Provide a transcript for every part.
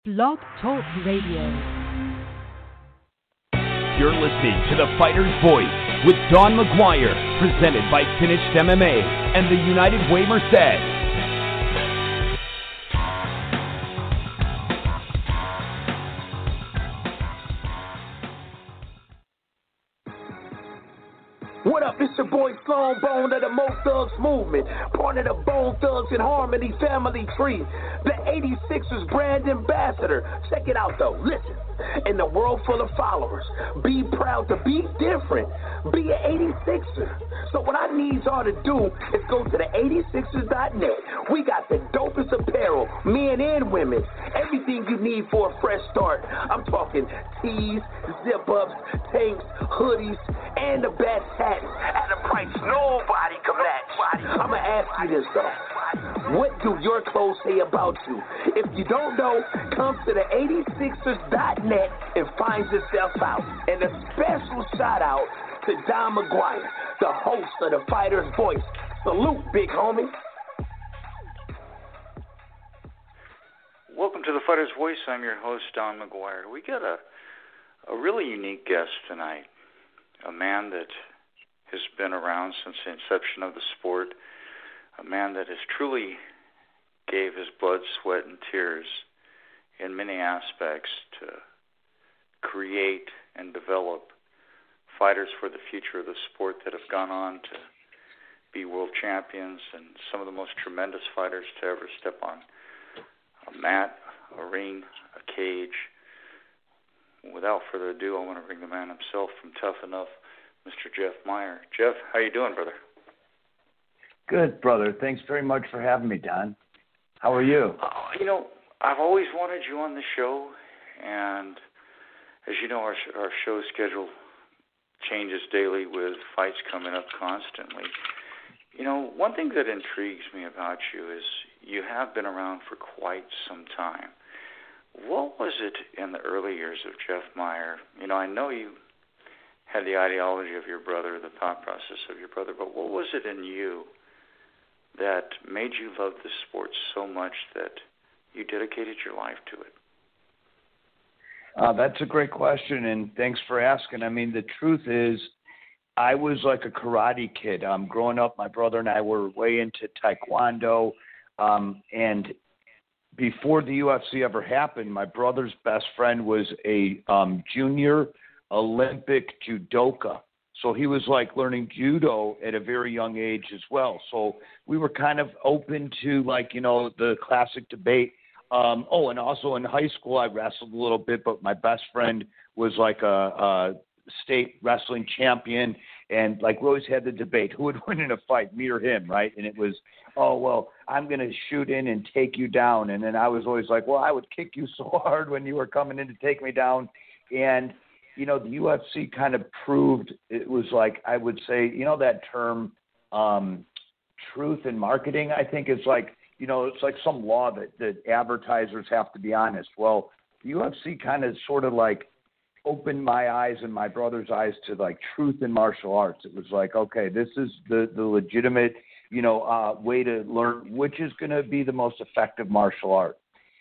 Blog Talk Radio. You're listening to The Fighter's Voice with Don McGuire, presented by Finished MMA and the United Way Merced. What up, it's your boy Sloan Bone of the Mo Thugs Movement, part of the Bone Thugs and Harmony family tree, the 86ers brand ambassador. Check it out though, listen. In a world full of followers, be proud to be different, be an 86er. So what I need y'all to do is go to the 86ers.net. We got the dopest apparel, men and women, everything you need for a fresh start. I'm talking tees, zip-ups, tanks, hoodies, and the best hats at a price nobody can match. I'm going to ask you this though. What do your clothes say about you? If you don't know, come to the 86ers.net and find yourself out. And a special shout out to Don McGuire, the host of The Fighter's Voice. Salute, big homie. Welcome to The Fighter's Voice. I'm your host, Don McGuire. We got a really unique guest tonight, a man that has been around since the inception of the sport, a man that has truly gave his blood, sweat, and tears in many aspects to create and develop fighters for the future of the sport that have gone on to be world champions and some of the most tremendous fighters to ever step on a mat, a ring, a cage. Without further ado, I want to bring the man himself from Tough Enough, Mr. Jeff Meyer. Jeff, how you doing, brother? Good, brother. Thanks very much for having me, Don. How are you? I've always wanted you on the show, and as you know, our show schedule changes daily with fights coming up constantly. One thing that intrigues me about you is you have been around for quite some time. What was it in the early years of Jeff Meyer? I know you had the ideology of your brother, the thought process of your brother, but what was it in you that made you love the sport so much that you dedicated your life to it? That's a great question, and thanks for asking. I mean, the truth is, I was like a karate kid. Growing up, my brother and I were way into Taekwondo, and before the UFC ever happened, my brother's best friend was a junior Olympic judoka. So he was like learning judo at a very young age as well. So we were kind of open to the classic debate. And also in high school, I wrestled a little bit, but my best friend was like a state wrestling champion. And we always had the debate, who would win in a fight, me or him, right? And it was, I'm going to shoot in and take you down. And then I was always like, I would kick you so hard when you were coming in to take me down. And the UFC kind of proved it was like, I would say, that term, truth in marketing, I think is like, it's like some law that advertisers have to be honest. Well, the UFC kind of sort of opened my eyes and my brother's eyes to truth in martial arts. It was like, okay, this is the legitimate, way to learn which is going to be the most effective martial art.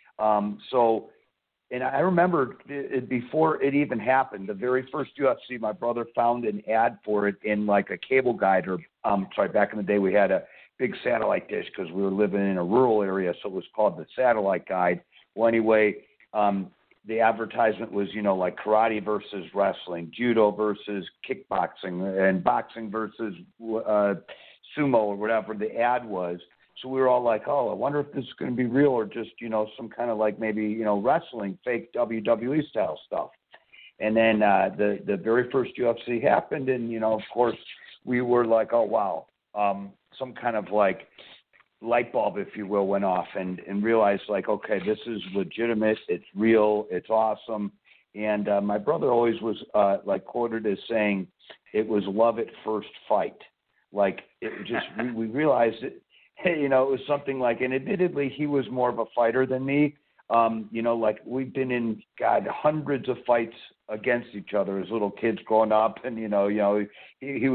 And I remember before it even happened, the very first UFC, my brother found an ad for it in a cable guide back in the day we had a big satellite dish because we were living in a rural area, so it was called the satellite guide. Well, anyway, the advertisement was, karate versus wrestling, judo versus kickboxing, and boxing versus sumo or whatever the ad was. So we were all like, I wonder if this is going to be real or just, some kind of maybe, wrestling, fake WWE style stuff. And then the very first UFC happened. And, of course, we were like, oh, wow. Some kind of light bulb, if you will, went off and realized okay, this is legitimate. It's real. It's awesome. And my brother always was quoted as saying it was love at first fight. It just, we realized it. It was something and admittedly, he was more of a fighter than me. We've been in, hundreds of fights against each other as little kids growing up. And, he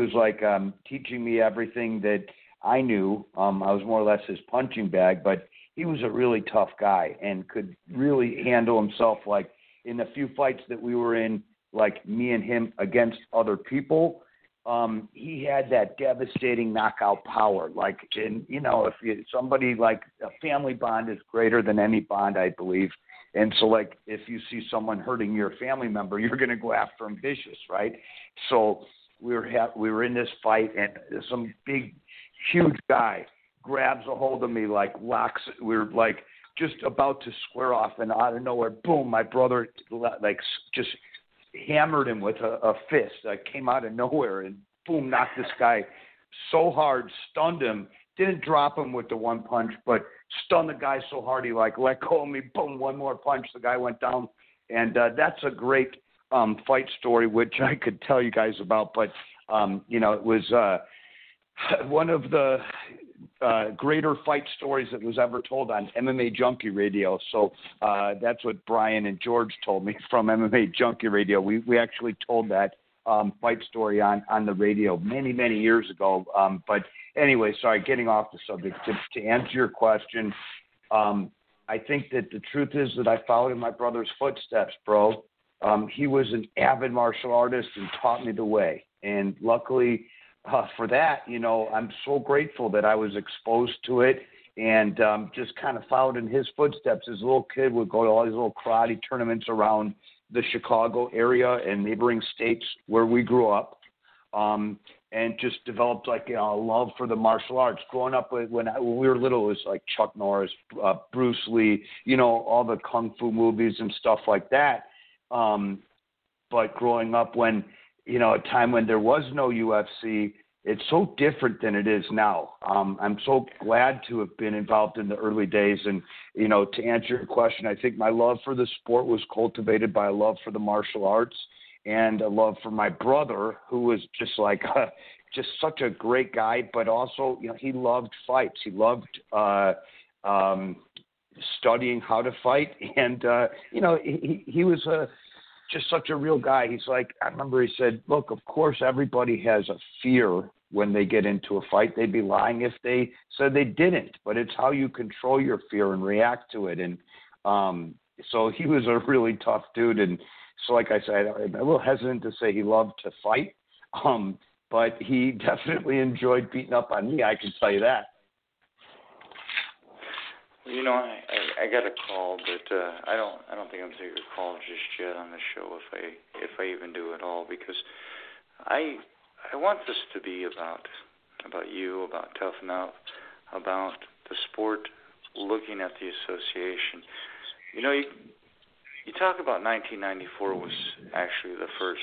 was teaching me everything that I knew. I was more or less his punching bag, but he was a really tough guy and could really handle himself. Like in the few fights that we were in, like me and him against other people, he had that devastating knockout power. Like, and somebody like a family bond is greater than any bond, I believe. And so, like, if you see someone hurting your family member, you're going to go after him vicious, right? So we were in this fight, and some big, huge guy grabs a hold of me, like locks. We were like just about to square off, and out of nowhere, boom! My brother like just hammered him with a fist that came out of nowhere, and boom, knocked this guy so hard, stunned him. Didn't drop him with the one punch, but stunned the guy so hard he like let go of me. Boom, one more punch. The guy went down, and that's a great fight story, which I could tell you guys about. But it was one of the greater fight stories that was ever told on MMA Junkie Radio. So that's what Brian and George told me from MMA Junkie Radio. We actually told that fight story on the radio many, many years ago. But anyway, sorry, getting off the subject. To answer your question, I think that the truth is that I followed in my brother's footsteps, bro. He was an avid martial artist and taught me the way. And luckily for that, I'm so grateful that I was exposed to it and just kind of followed in his footsteps. As a little kid, would go to all these little karate tournaments around the Chicago area and neighboring states where we grew up, and just developed like a love for the martial arts. Growing up when we were little, it was like Chuck Norris, Bruce Lee, all the kung fu movies and stuff like that. But growing up when a time when there was no UFC, it's so different than it is now. I'm so glad to have been involved in the early days. And, to answer your question, I think my love for the sport was cultivated by a love for the martial arts and a love for my brother, who was just like just such a great guy, but also, he loved fights. He loved studying how to fight. And, he was just such a real guy. He's like, I remember he said, look, of course, everybody has a fear when they get into a fight. They'd be lying if they said they didn't, but it's how you control your fear and react to it. And so he was a really tough dude. And so, like I said, I'm a little hesitant to say he loved to fight, but he definitely enjoyed beating up on me. I can tell you that. I got a call, but I don't think I'm taking a call just yet on the show if I even do at all, because I want this to be about you, about Tough Enough, about the sport, looking at the association. You talk about 1994 was actually the first,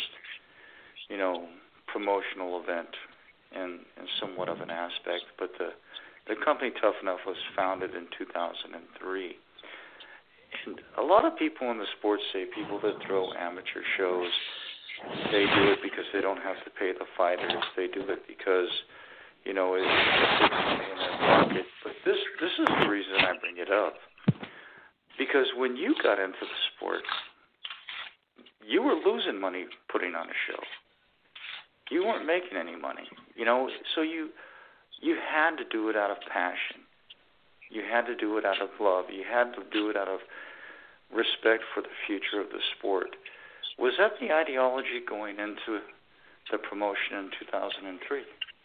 promotional event in somewhat of an aspect, but the company Tough Enough was founded in 2003. And a lot of people in the sports say people that throw amateur shows, they do it because they don't have to pay the fighters. They do it because, it's a big money in their pocket. But this is the reason I bring it up. Because when you got into the sport, you were losing money putting on a show. You weren't making any money, so you had to do it out of passion. You had to do it out of love. You had to do it out of respect for the future of the sport. Was that the ideology going into the promotion in 2003?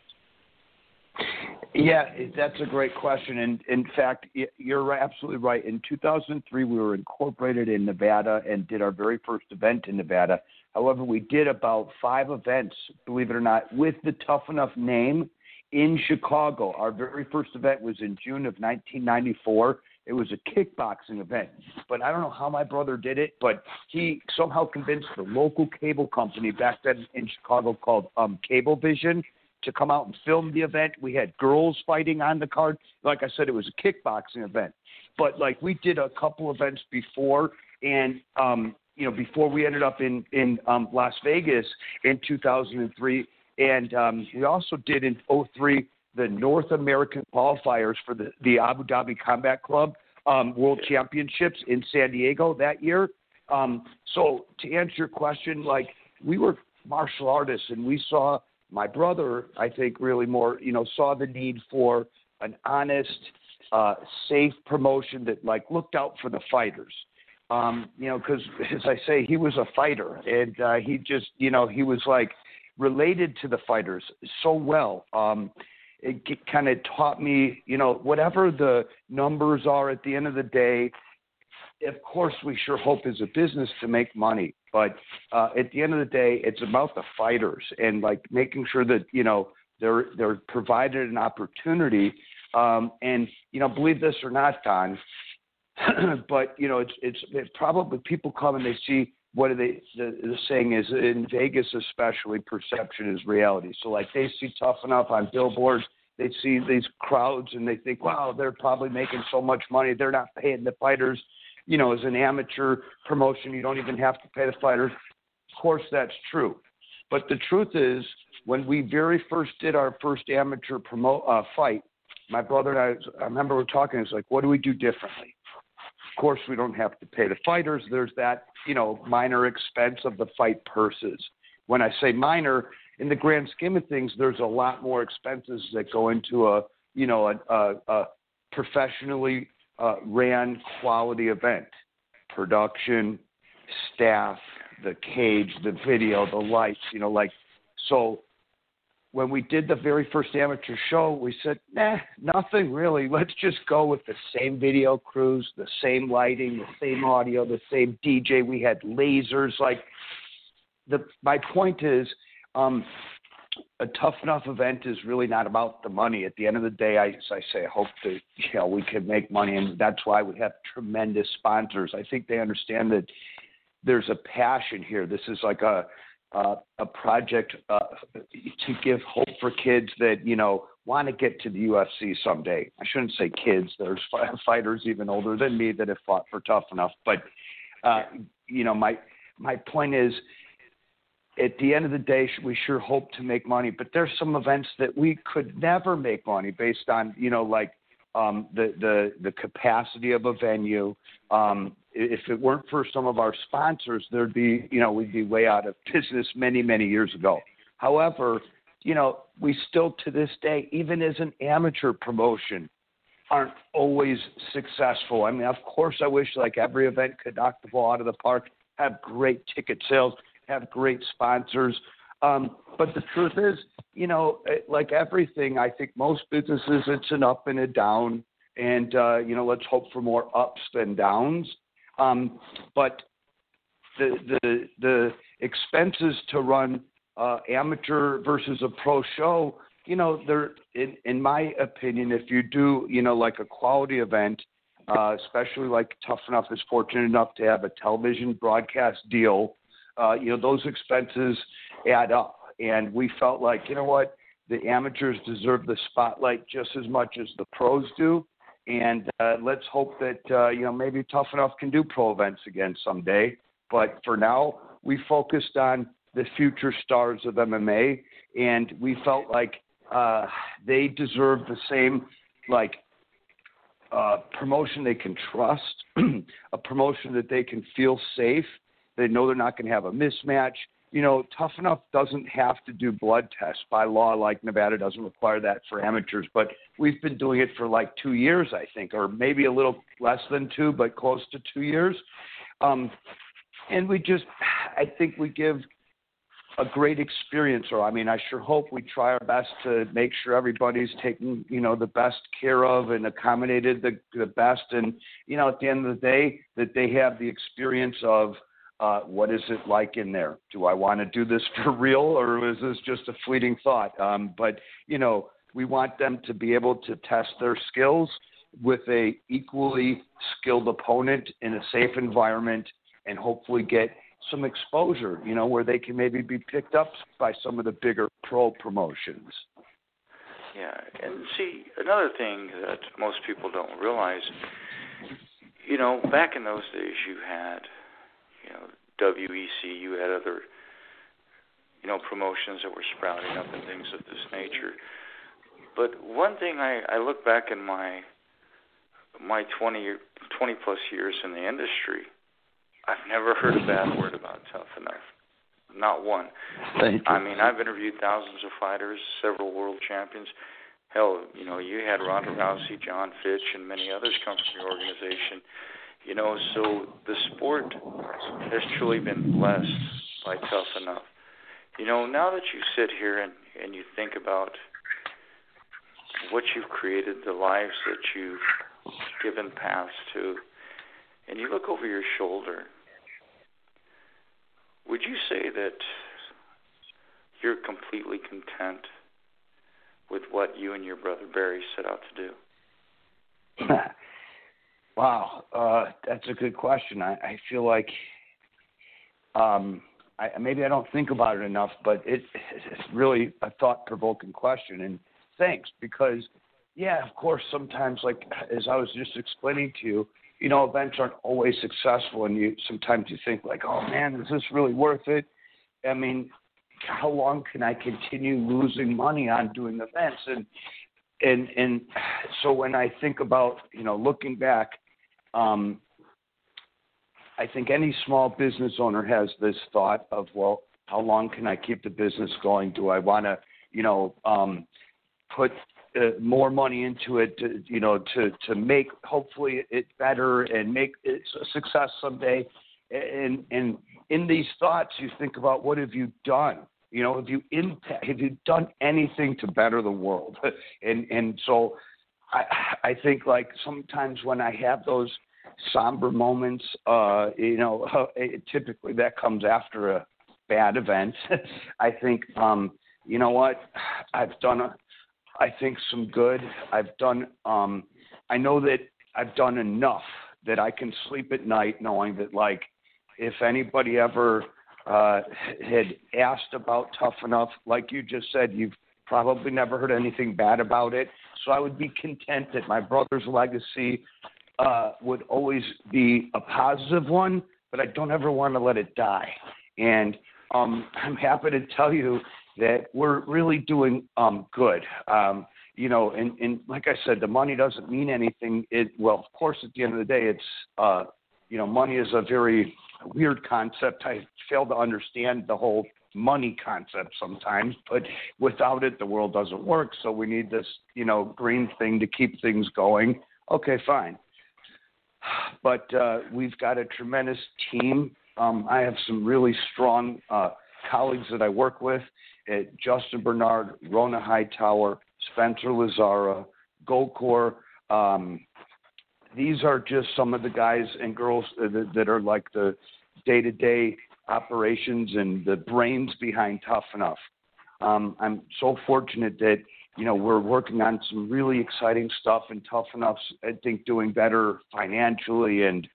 Yeah, that's a great question. And in fact, you're absolutely right. In 2003, we were incorporated in Nevada and did our very first event in Nevada. However, we did about 5 events, believe it or not, with the Tough Enough name in Chicago. Our very first event was in June of 1994. It was a kickboxing event. But I don't know how my brother did it, but he somehow convinced the local cable company back then in Chicago called Cablevision to come out and film the event. We had girls fighting on the card. Like I said, it was a kickboxing event. But, we did a couple events before, and, before we ended up in Las Vegas in 2003. And we also did in 2003 the North American qualifiers for the Abu Dhabi Combat Club World Championships in San Diego that year. So to answer your question, we were martial artists, and we saw my brother, I think, really more, saw the need for an honest, safe promotion that like looked out for the fighters. Because as I say, he was a fighter, and he just, he was like related to the fighters so well. It kind of taught me, whatever the numbers are at the end of the day, of course, we sure hope as a business to make money. But at the end of the day, it's about the fighters and like making sure that, they're provided an opportunity. And, believe this or not, Don, but, it's probably people come and they see the saying is in Vegas, especially perception is reality. So like they see Tough Enough on billboards, they see these crowds and they think, wow, they're probably making so much money. They're not paying the fighters. As an amateur promotion, you don't even have to pay the fighters. Of course, that's true. But the truth is, when we very first did our first amateur fight, my brother and I remember we were talking, it's like, what do we do differently? Of course, we don't have to pay the fighters. There's that, minor expense of the fight purses. When I say minor, in the grand scheme of things, there's a lot more expenses that go into a professionally ran quality event. Production, staff, the cage, the video, the lights, so when we did the very first amateur show, we said, nothing really. Let's just go with the same video crews, the same lighting, the same audio, the same DJ. We had lasers. My point is, a Tough Enough event is really not about the money. At the end of the day, I hope that we can make money, and that's why we have tremendous sponsors. I think they understand that there's a passion here. This is like a project to give hope for kids that want to get to the UFC someday. I shouldn't say kids. There's fighters even older than me that have fought for Tough Enough. But my point is, at the end of the day, we sure hope to make money. But there's some events that we could never make money based on the capacity of a venue. If it weren't for some of our sponsors, we'd be way out of business many, many years ago. However, we still to this day, even as an amateur promotion, aren't always successful. I mean, of course, I wish like every event could knock the ball out of the park, have great ticket sales, have great sponsors. But the truth is, like everything, I think most businesses, it's an up and a down. And, let's hope for more ups than downs. But the expenses to run amateur versus a pro show, they're, in my opinion, if you do, like a quality event, especially like Tough Enough is fortunate enough to have a television broadcast deal, those expenses add up. And we felt like, the amateurs deserve the spotlight just as much as the pros do. And let's hope that, maybe Tough Enough can do pro events again someday. But for now, we focused on the future stars of MMA, and we felt like they deserve the same, promotion they can trust, a promotion that they can feel safe. They know they're not going to have a mismatch. Tough Enough doesn't have to do blood tests by law, like Nevada doesn't require that for amateurs. But we've been doing it for 2 years, I think, or maybe a little less than 2, but close to 2 years. And I think we give a great experience. I sure hope we try our best to make sure everybody's taken, the best care of and accommodated the best. And, at the end of the day, that they have the experience of, what is it like in there? Do I want to do this for real, or is this just a fleeting thought? But we want them to be able to test their skills with a equally skilled opponent in a safe environment and hopefully get some exposure, where they can maybe be picked up by some of the bigger pro promotions. Yeah, and see, another thing that most people don't realize, back in those days you had, WEC, you had other, promotions that were sprouting up and things of this nature. But one thing I look back in my 20 plus years in the industry, I've never heard a bad word about Tough Enough. Not one. Thank you. I've interviewed thousands of fighters, several world champions. hell, you had Ronda Rousey, John Fitch, and many others come from your organization. So the sport has truly been blessed by Tough Enough. Now that you sit here and you think about what you've created, the lives that you've given paths to, and you look over your shoulder, would you say that you're completely content with what you and your brother Barry set out to do? Wow, that's a good question. I feel like maybe I don't think about it enough, but it's really a thought-provoking question. And thanks, because, yeah, of course, sometimes, like as I was just explaining to you, events aren't always successful, and sometimes you think like, oh man, is this really worth it? I mean, how long can I continue losing money on doing events? And so when I think about, looking back, I think any small business owner has this thought of, well, how long can I keep the business going? Do I want to, put more money into it, to make hopefully it better and make it a success someday? And in these thoughts, you think about, what have you done? Have you done anything to better the world? And so I think, like, sometimes when I have those somber moments, typically that comes after a bad event. I think, what? I've done, I think, some good. I've done, I know that I've done enough that I can sleep at night knowing that, like, if anybody ever had asked about Tough Enough, like you just said, you've probably never heard anything bad about it. So I would be content that my brother's legacy would always be a positive one, but I don't ever want to let it die. And I'm happy to tell you that we're really doing good. And like I said, the money doesn't mean anything. Well, of course, at the end of the day, it's, money is a very weird concept. I fail to understand the whole money concept sometimes, but without it, the world doesn't work. So we need this, green thing to keep things going. Okay, fine. But we've got a tremendous team. I have some really strong colleagues that I work with at Justin Bernard, Rona Hightower, Spencer Lazara, Gokor. These are just some of the guys and girls that are like the day-to-day operations and the brains behind Tough Enough. I'm so fortunate that, we're working on some really exciting stuff, and Tough Enough's, I think, doing better financially and,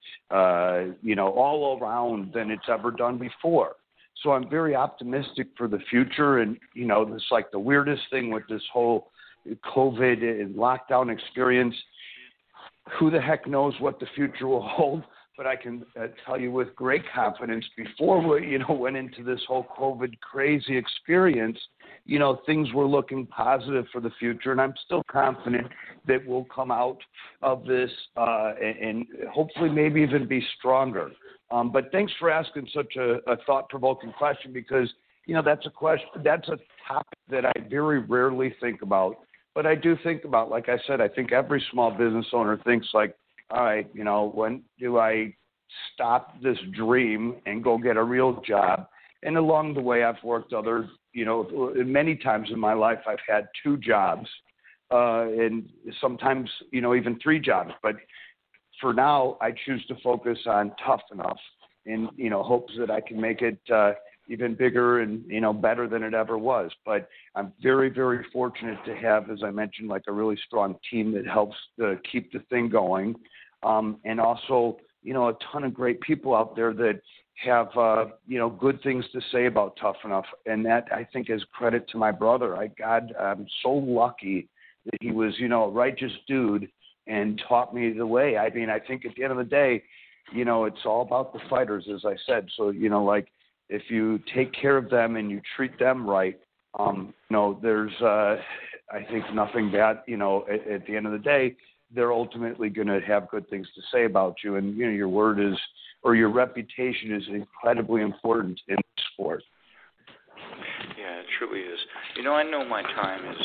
all around than it's ever done before. So I'm very optimistic for the future. And, it's like the weirdest thing with this whole COVID and lockdown experience. Who the heck knows what the future will hold? But I can tell you with great confidence, before we, went into this whole COVID crazy experience, things were looking positive for the future, and I'm still confident that we'll come out of this and hopefully maybe even be stronger. But thanks for asking such a thought-provoking question, because, that's a topic that I very rarely think about. But I do think about, like I said, I think every small business owner thinks like, all right, when do I stop this dream and go get a real job? And along the way, I've worked many times in my life, I've had 2 jobs and sometimes, even 3 jobs. But for now, I choose to focus on Tough Enough in, hopes that I can make it even bigger and, better than it ever was. But I'm very, very fortunate to have, as I mentioned, like a really strong team that helps keep the thing going. And also, a ton of great people out there that have, good things to say about Tough Enough. And that, I think, is credit to my brother. I'm so lucky that he was, a righteous dude and taught me the way. I mean, I think at the end of the day, it's all about the fighters, as I said. So, like, if you take care of them and you treat them right, there's, I think, nothing bad, at the end of the day, they're ultimately going to have good things to say about you. And, your word is, or your reputation is incredibly important in sport. Yeah, it truly is. I know my time is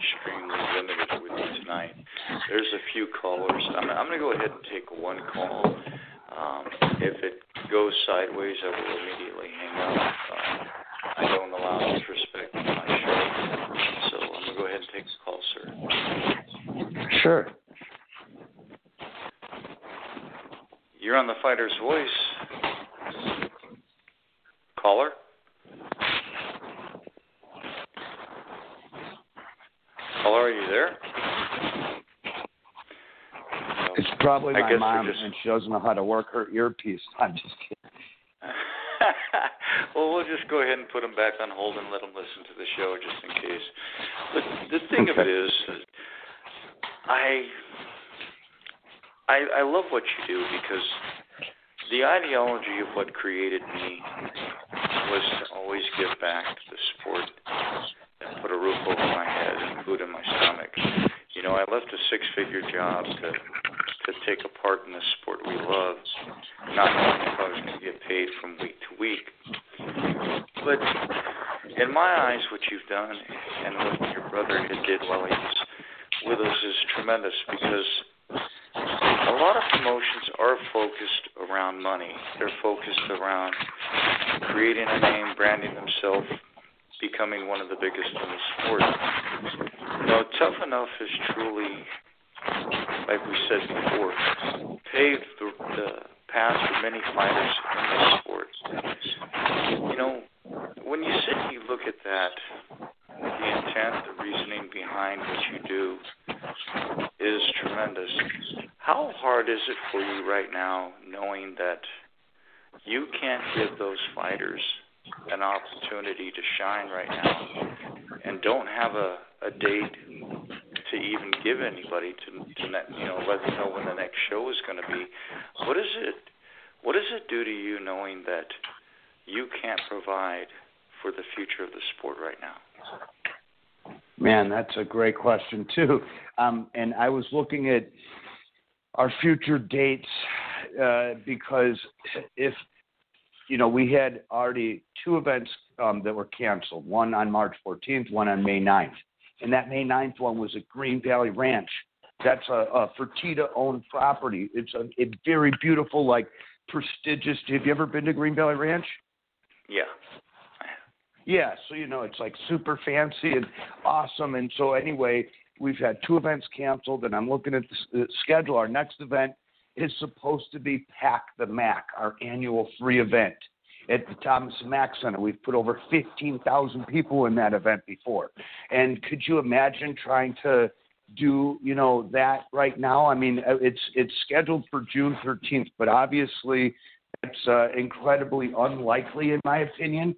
extremely limited with you tonight. There's a few callers. I'm going to go ahead and take one call. If it goes sideways, I will immediately hang up. I don't allow disrespect in my show. So I'm going to go ahead and take the call, sir. Sure. You're on the Fighter's Voice. Caller? Caller, are you there? It's probably my mom, just... and she doesn't know how to work her earpiece. I'm just kidding. Well, we'll just go ahead and put them back on hold and let them listen to the show just in case. But the thing of it is, I love what you do, because the ideology of what created me was to always give back to the sport and put a roof over my head and food in my stomach. You know, I left a six-figure job to take a part in the sport we love, not knowing if I was going to get paid from week to week. But in my eyes, what you've done and what your brother did while he was with us is tremendous, because a lot of promotions are focused around money. They're focused around creating a name, branding themselves, becoming one of the biggest in the sport. You know, Tough Enough is truly, like we said before, paved the path for many fighters in this sport. You know, when you sit and you look at that, the intent, the reasoning behind what you do is tremendous. How hard is it for you right now, knowing that you can't give those fighters an opportunity to shine right now, and don't have a date to even give anybody to let them know when the next show is going to be? What does it do to you, knowing that you can't provide for the future of the sport right now? Man, that's a great question too. And I was looking at our future dates because if we had already two events that were canceled, one on March 14th, one on May 9th. And that May 9th one was at Green Valley Ranch. That's a Fertitta-owned property. It's a very beautiful, prestigious. Have you ever been to Green Valley Ranch? Yeah. Yeah, so, it's super fancy and awesome. And so anyway, we've had two events canceled, and I'm looking at the schedule. Our next event is supposed to be Pack the Mac, our annual free event at the Thomas Mack Center. We've put over 15,000 people in that event before. And could you imagine trying to do, that right now? I mean, it's scheduled for June 13th, but obviously it's incredibly unlikely in my opinion.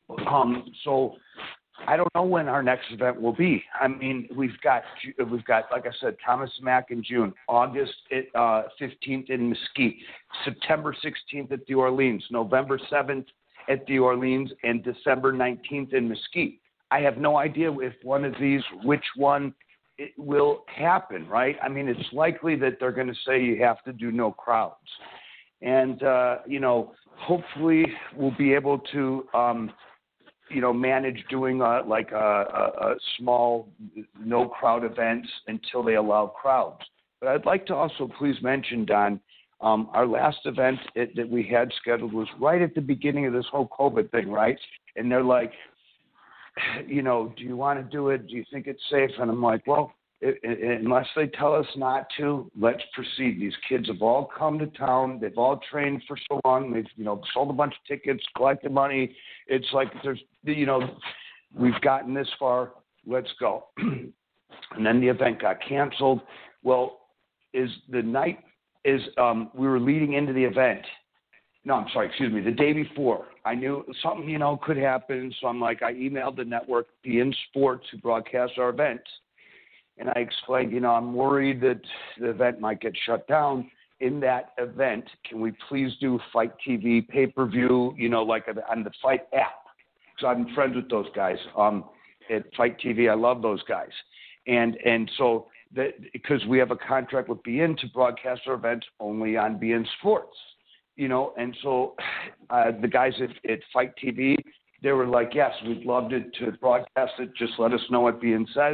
So I don't know when our next event will be. I mean, we've got, like I said, Thomas Mack in June, August 15th in Mesquite, September 16th at the Orleans, November 7th at the Orleans, and December 19th in Mesquite. I have no idea if one of these, which one it will happen, right? I mean, it's likely that they're going to say you have to do no crowds. And, hopefully we'll be able to, manage doing a small no crowd events until they allow crowds. But I'd like to also please mention, Don, our last event that we had scheduled was right at the beginning of this whole COVID thing, right? And they're like, do you want to do it? Do you think it's safe? And I'm like, well, unless they tell us not to, let's proceed. These kids have all come to town. They've all trained for so long. They've, sold a bunch of tickets, collected money. It's like we've gotten this far. Let's go. And then the event got canceled. Well, we were leading into the event. No, I'm sorry, excuse me, the day before. I knew something, could happen. So I'm like, I emailed the network, beIN Sports, who broadcast our event. And I explained, I'm worried that the event might get shut down. In that event, can we please do Fight TV pay-per-view, on the Fight app? So I'm friends with those guys at Fight TV. I love those guys. And so because we have a contract with beIN to broadcast our events only on beIN Sports, and so the guys at Fight TV, they were like, yes, we'd love to broadcast it. Just let us know what beIN says.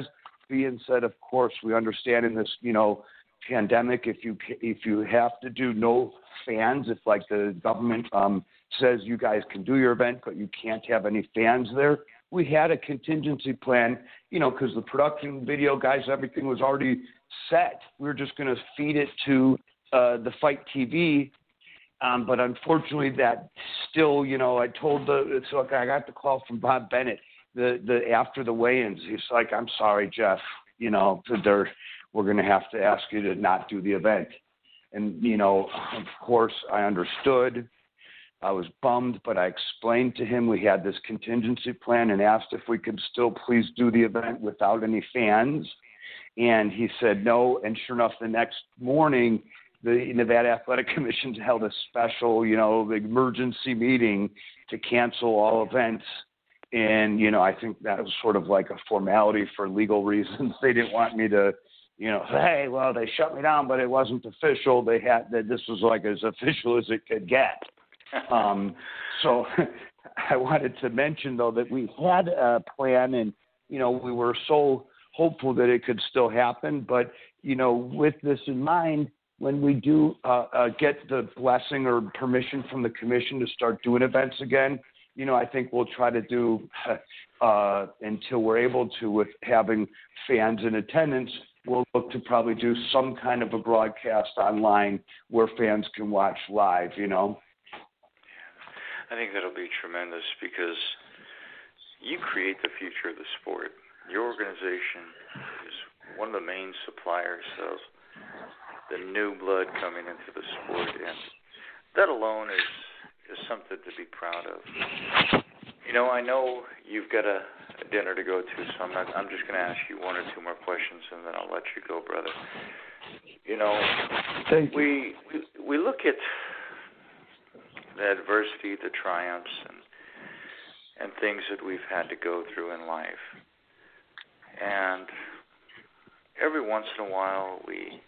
being said, of course, we understand in this, pandemic, if you have to do no fans, if like the government says you guys can do your event, but you can't have any fans there. We had a contingency plan, because the production video guys, everything was already set. We were just going to feed it to the Fight TV. But unfortunately, that still, I got the call from Bob Bennett the after the weigh-ins. He's like, I'm sorry, Jeff, we're going to have to ask you to not do the event. And, of course, I understood. I was bummed, but I explained to him we had this contingency plan and asked if we could still please do the event without any fans. And he said no. And sure enough, the next morning, the Nevada Athletic Commission held a special, emergency meeting to cancel all events. And, I think that was sort of like a formality for legal reasons. They didn't want me to, hey, well, they shut me down, but it wasn't official. They had that this was like as official as it could get. So I wanted to mention, though, that we had a plan and, we were so hopeful that it could still happen. But, with this in mind, when we do get the blessing or permission from the commission to start doing events again, I think we'll try to do until we're able to with having fans in attendance. We'll look to probably do some kind of a broadcast online where fans can watch live, I think that'll be tremendous because you create the future of the sport. Your organization is one of the main suppliers of the new blood coming into the sport, and that alone is something to be proud of. I know you've got a dinner to go to, so I'm just going to ask you one or two more questions, and then I'll let you go, brother. Thank you. We look at the adversity, the triumphs, and things that we've had to go through in life. And every once in a while, we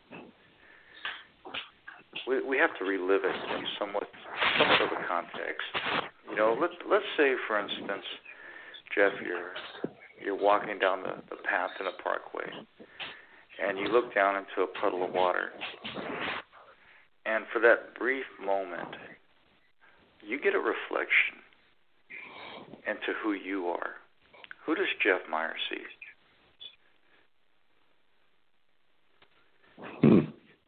have to relive it in somewhat of a context. Let's say, for instance, Jeff, you're walking down the path in a parkway, and you look down into a puddle of water. And for that brief moment, you get a reflection into who you are. Who does Jeff Meyer see?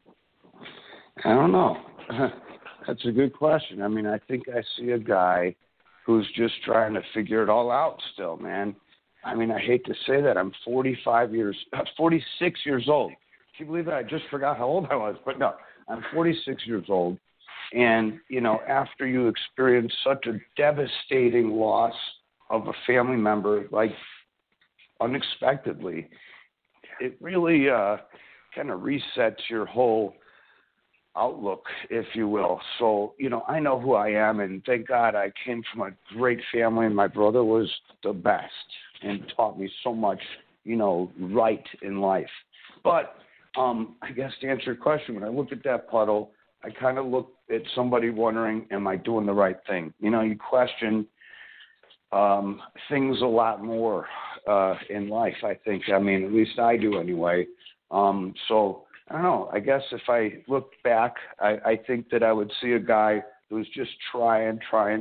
I don't know. That's a good question. I mean, I think I see a guy who's just trying to figure it all out still, man. I mean, I hate to say that. I'm 46 years old. Can you believe that? I just forgot how old I was. But no, I'm 46 years old. And, after you experience such a devastating loss of a family member, like unexpectedly, it really kind of resets your whole outlook, if you will. So, I know who I am, and thank God I came from a great family, and my brother was the best and taught me so much, right in life. But I guess to answer your question, when I look at that puddle, I kind of look at somebody wondering, am I doing the right thing? You question things a lot more in life, I think. I mean, at least I do anyway. So I don't know. I guess if I look back, I think that I would see a guy who's just trying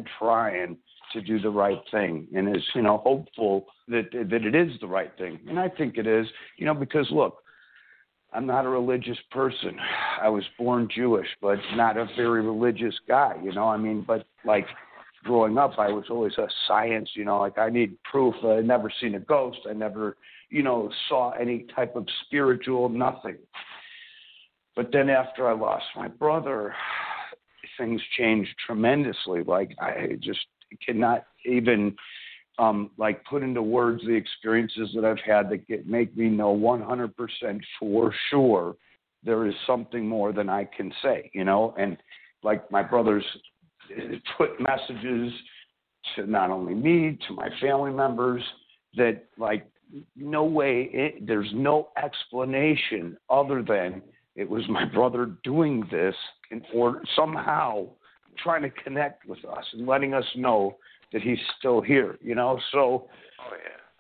to do the right thing and is, hopeful that it is the right thing. And I think it is, because look, I'm not a religious person. I was born Jewish, but not a very religious guy, but like growing up, I was always a science, I need proof. I never seen a ghost. I never, saw any type of spiritual nothing. But then after I lost my brother, things changed tremendously. Like I just cannot even put into words the experiences that I've had that make me know 100% for sure there is something more than I can say, and like my brothers put messages to not only me, to my family members that like no way, there's no explanation other than it was my brother doing this in order somehow trying to connect with us and letting us know that he's still here, So,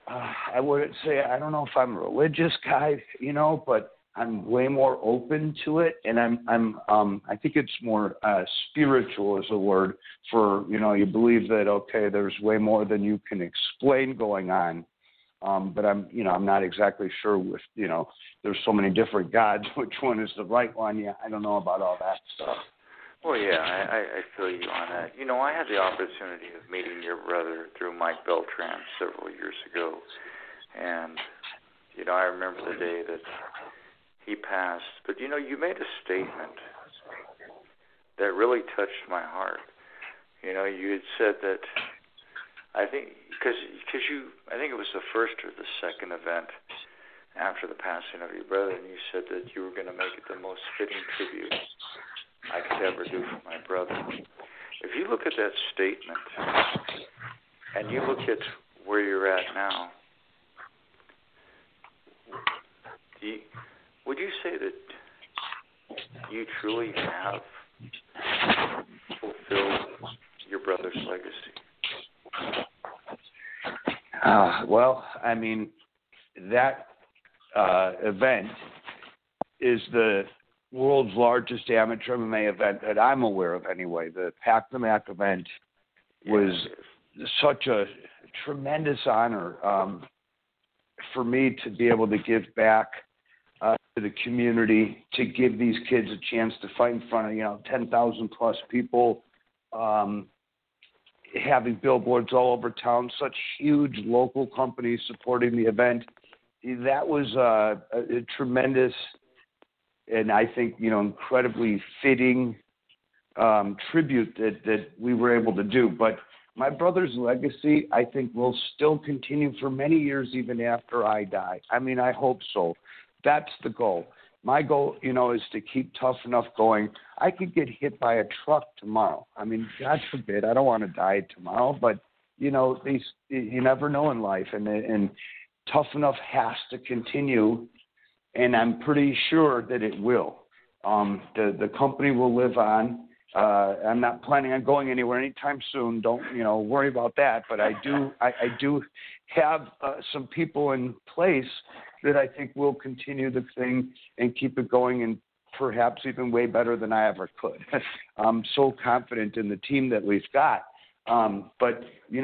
I wouldn't say, I don't know if I'm a religious guy, but I'm way more open to it, and I think it's more spiritual is a word for, you believe that, okay, there's way more than you can explain going on. But I'm not exactly sure with, there's so many different gods, which one is the right one. Yeah, I don't know about all that stuff. Well, yeah, I feel you on that. I had the opportunity of meeting your brother through Mike Beltran several years ago. And, I remember the day that he passed. But, you made a statement that really touched my heart. You had said that, I think, because I think it was the first or the second event after the passing of your brother, and you said that you were going to make it the most fitting tribute I could ever do for my brother. If you look at that statement and you look at where you're at now, would you say that you truly have fulfilled your brother's legacy? Well, I mean, that event is the world's largest amateur MMA event that I'm aware of anyway. The Pac the Mac event was such a tremendous honor for me to be able to give back to the community, to give these kids a chance to fight in front of 10,000 plus people, having billboards all over town, such huge local companies supporting the event. That was a tremendous and I think, incredibly fitting tribute that we were able to do. But my brother's legacy, I think, will still continue for many years even after I die. I mean, I hope so. That's the goal. My goal, is to keep tough enough going. I could get hit by a truck tomorrow. I mean, God forbid, I don't want to die tomorrow, but, you never know in life. And tough enough has to continue, and I'm pretty sure that it will. The company will live on. I'm not planning on going anywhere anytime soon. Don't, worry about that. But I do have some people in place that I think will continue the thing and keep it going, and perhaps even way better than I ever could. I'm so confident in the team that we've got. But,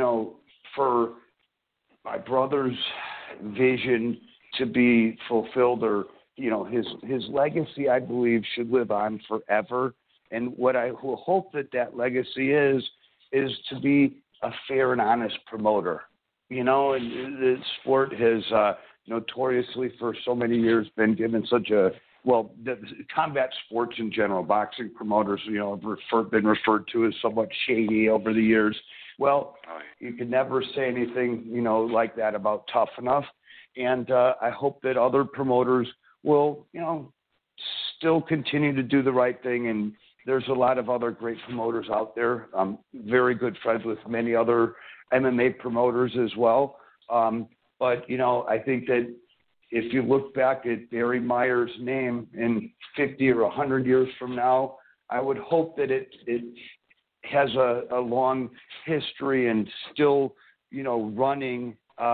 for my brother's vision to be fulfilled, or, his legacy, I believe, should live on forever. And what I hope that legacy is to be a fair and honest promoter. And the sport has notoriously for so many years been given such the combat sports in general, boxing promoters, have been referred to as somewhat shady over the years. Well, you can never say anything, like that about Tough Enough. And I hope that other promoters will, still continue to do the right thing. And there's a lot of other great promoters out there. I'm very good friends with many other MMA promoters as well. But, I think that if you look back at Barry Meyer's name in 50 or 100 years from now, I would hope that it has a long history and still, running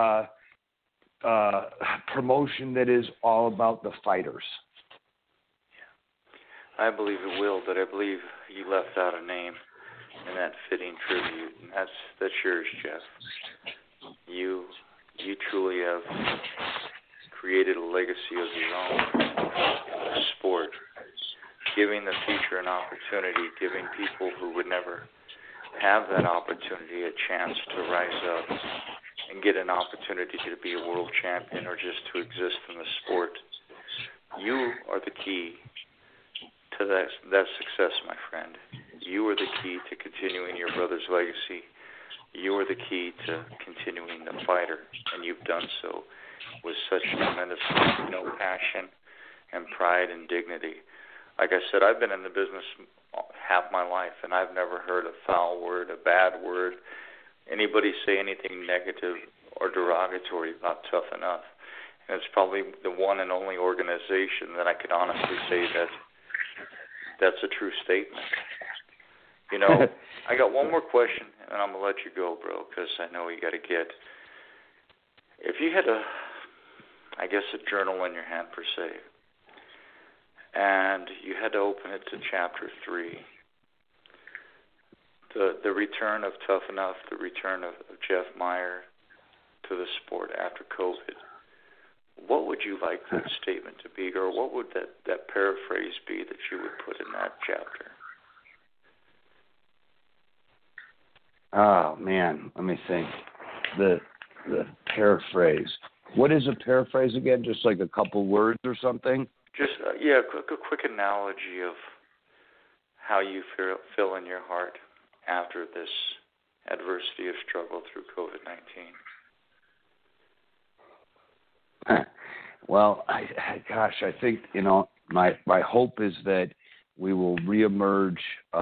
promotion that is all about the fighters. I believe it will, but I believe you left out a name in that fitting tribute, and that's yours, Jeff. You truly have created a legacy of your own in the sport, giving the future an opportunity, giving people who would never have that opportunity a chance to rise up and get an opportunity to be a world champion or just to exist in the sport. You are the key to that success, my friend. You are the key to continuing your brother's legacy. You are the key to continuing the fighter, and you've done so with such tremendous, passion and pride and dignity. Like I said, I've been in the business half my life, and I've never heard a foul word, a bad word, anybody say anything negative or derogatory about Tough Enough. And it's probably the one and only organization that I can honestly say that's a true statement. I got one more question, and I'm going to let you go, bro, because I know you got to get. If you had a journal in your hand per se, and you had to open it to chapter 3, the return of Tough Enough, the return of Jeff Meyer to the sport after COVID, what would you like that statement to be, or what would that paraphrase be that you would put in that chapter? Oh, man, let me think. The paraphrase. What is a paraphrase again? Just like a couple words or something? Just, a quick analogy of how you feel in your heart after this adversity of struggle through COVID-19. Well, I think, my hope is that we will reemerge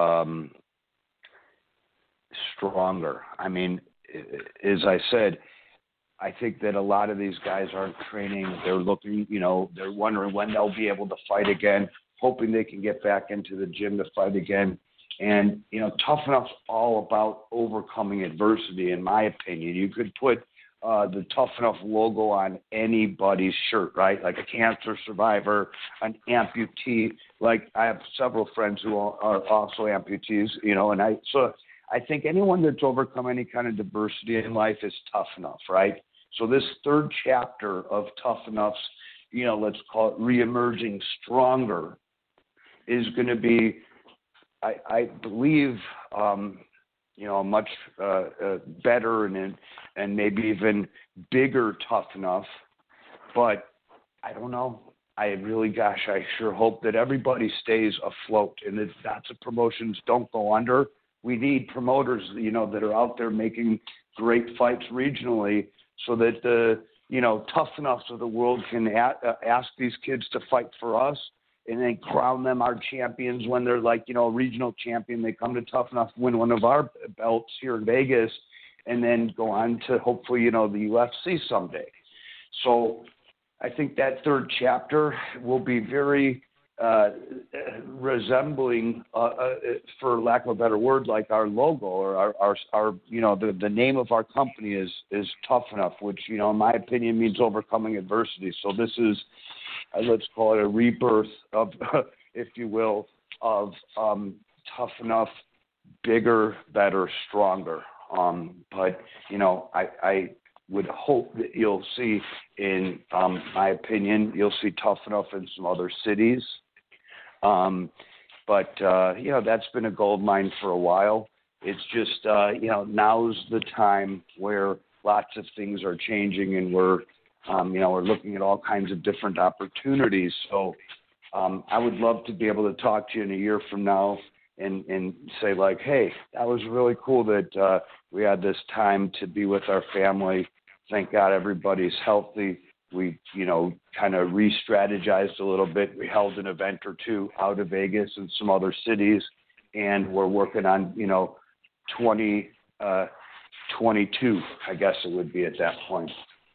stronger. I mean, as I said, I think that a lot of these guys aren't training. They're looking, they're wondering when they'll be able to fight again, hoping they can get back into the gym to fight again. And, Tough Enough's all about overcoming adversity, in my opinion. You could put the Tough Enough logo on anybody's shirt, right? Like a cancer survivor, an amputee. Like I have several friends who are also amputees, and I think anyone that's overcome any kind of adversity in life is tough enough, right? So this third chapter of Tough Enough's, let's call it reemerging stronger, is going to be, I believe, a much better and maybe even bigger Tough Enough. But I don't know. I sure hope that everybody stays afloat and that lots of promotions don't go under. We need promoters, that are out there making great fights regionally so that the, Tough Enoughs of the world can ask these kids to fight for us and then crown them our champions when they're like, a regional champion. They come to Tough Enough, win one of our belts here in Vegas, and then go on to hopefully, the UFC someday. So I think that third chapter will be very resembling, for lack of a better word, like our logo or our the name of our company is Tough Enough, which, in my opinion means overcoming adversity. So this is, let's call it a rebirth of, if you will, of Tough Enough, bigger, better, stronger. But, I would hope that you'll see, in my opinion, you'll see Tough Enough in some other cities. But that's been a gold mine for a while. It's just, now's the time where lots of things are changing and we're looking at all kinds of different opportunities. So I would love to be able to talk to you in a year from now and say like, hey, that was really cool that we had this time to be with our family. Thank God everybody's healthy. We, kind of re-strategized a little bit. We held an event or two out of Vegas and some other cities, and we're working on, 2022, I guess it would be at that point.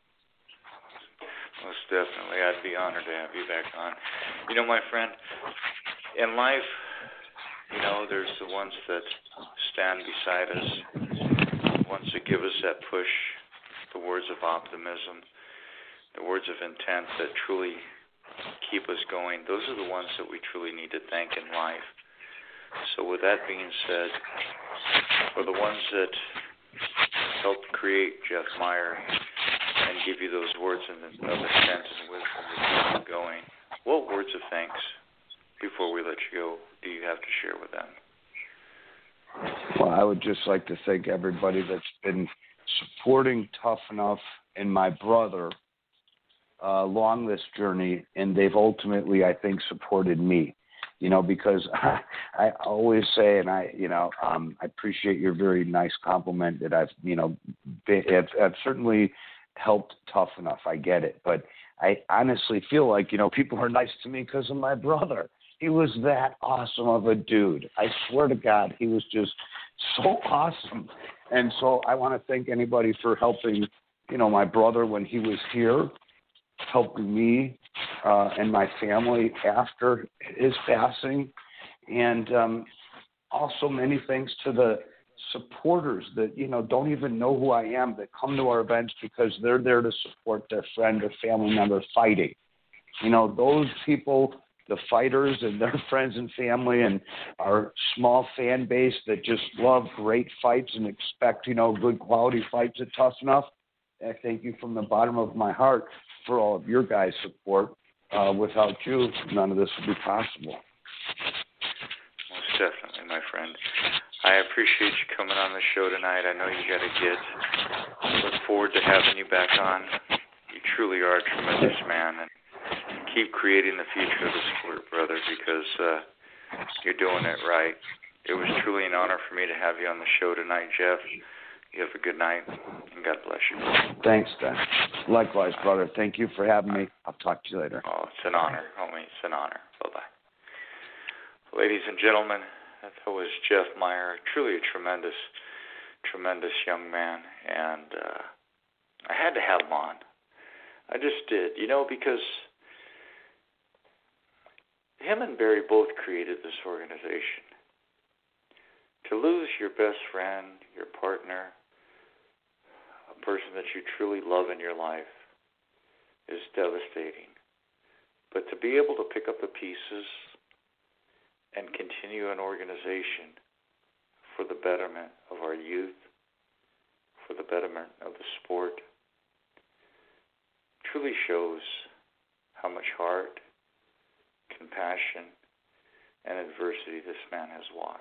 Most definitely. I'd be honored to have you back on. My friend, in life, there's the ones that stand beside us, the ones that give us that push, the words of optimism, the words of intent that truly keep us going. Those are the ones that we truly need to thank in life. So with that being said, for the ones that helped create Jeff Meyer and give you those words of intent and wisdom to keep you going, what words of thanks, before we let you go, do you have to share with them? Well, I would just like to thank everybody that's been supporting Tough Enough and my brother along this journey, and they've ultimately, I think, supported me, because I always say, and I appreciate your very nice compliment that I've certainly helped Tough Enough. I get it, but I honestly feel like, people are nice to me because of my brother. He was that awesome of a dude. I swear to God, he was just so awesome. And so I want to thank anybody for helping, my brother when he was here, helping me and my family after his passing. And also many thanks to the supporters that, don't even know who I am, that come to our events because they're there to support their friend or family member fighting. Those people, the fighters and their friends and family and our small fan base that just love great fights and expect, good quality fights at Tough Enough. I thank you from the bottom of my heart for all of your guys' support. Without you, none of this would be possible. Most definitely, my friend. I appreciate you coming on the show tonight. I know you got to get. Look forward to having you back on. You truly are a tremendous man, and keep creating the future of the sport, brother, because you're doing it right. It was truly an honor for me to have you on the show tonight, Jeff. You have a good night, and God bless you. Thanks, Dan. Likewise, brother. Thank you for having me. I'll talk to you later. Oh, it's an honor, homie. It's an honor. Bye-bye. Ladies and gentlemen, that was Jeff Meyer, truly a tremendous, tremendous young man, and I had to have him on. I just did, because him and Barry both created this organization. To lose your best friend, your partner, a person that you truly love in your life is devastating. But to be able to pick up the pieces and continue an organization for the betterment of our youth, for the betterment of the sport, truly shows how much heart, compassion, and adversity this man has walked.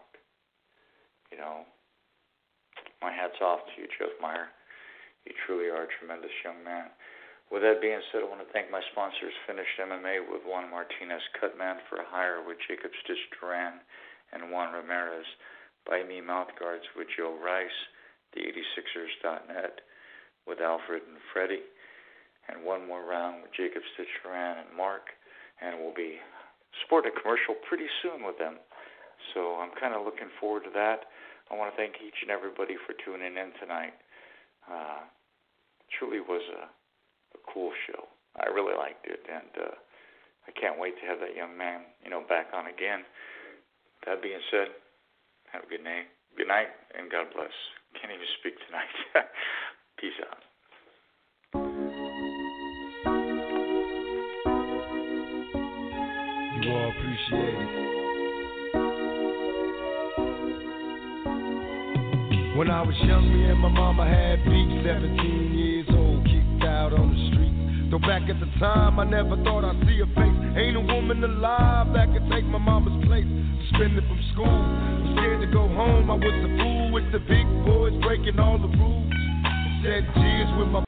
My hat's off to you, Jeff Meyer. You truly are a tremendous young man. With that being said, I want to thank my sponsors, Finished MMA with Juan Martinez, Cutman for Hire with Jacob Stitch Duran and Juan Ramirez, By Me Mouthguards with Joe Rice, the86ers.net with Alfred and Freddie, and One More Round with Jacob Stitch Duran and Mark, and we'll be sporting a commercial pretty soon with them. So I'm kind of looking forward to that. I want to thank each and everybody for tuning in tonight. Truly was a cool show. I really liked it, and I can't wait to have that young man, back on again. That being said, have a good night. Good night, and God bless. Can't even speak tonight. Peace out. You all appreciate it. When I was young, me and my mama had beef, 17 years old, kicked out on the street. Though back at the time, I never thought I'd see her face. Ain't a woman alive that could take my mama's place. Suspended from school, was scared to go home. I was a fool with the big boys, breaking all the rules. Shed tears with my